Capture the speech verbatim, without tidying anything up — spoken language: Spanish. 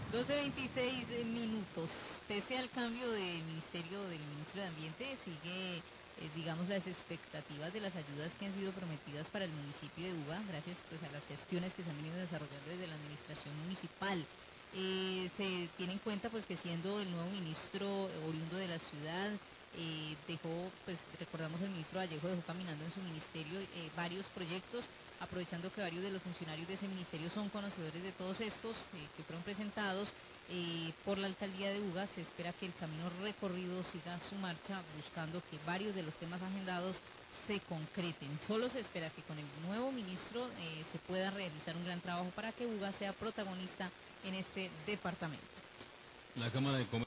doce veintiséis minutos. Pese al cambio de ministerio del ministro de Ambiente, sigue, eh, digamos, las expectativas de las ayudas que han sido prometidas para el municipio de Buga, gracias pues, a las gestiones que se han venido desarrollando desde la administración municipal. Eh, se tiene en cuenta pues que siendo el nuevo ministro oriundo de la ciudad, eh, dejó, pues recordamos el ministro Vallejo dejó caminando en su ministerio eh, varios proyectos, aprovechando que varios de los funcionarios de ese ministerio son conocedores de todos estos eh, que fueron presentados eh, por la alcaldía de Buga. Se espera que el camino recorrido siga su marcha, buscando que varios de los temas agendados se concreten. Solo se espera que con el nuevo ministro eh, se pueda realizar un gran trabajo para que Buga sea protagonista en este departamento. La Cámara de Comercio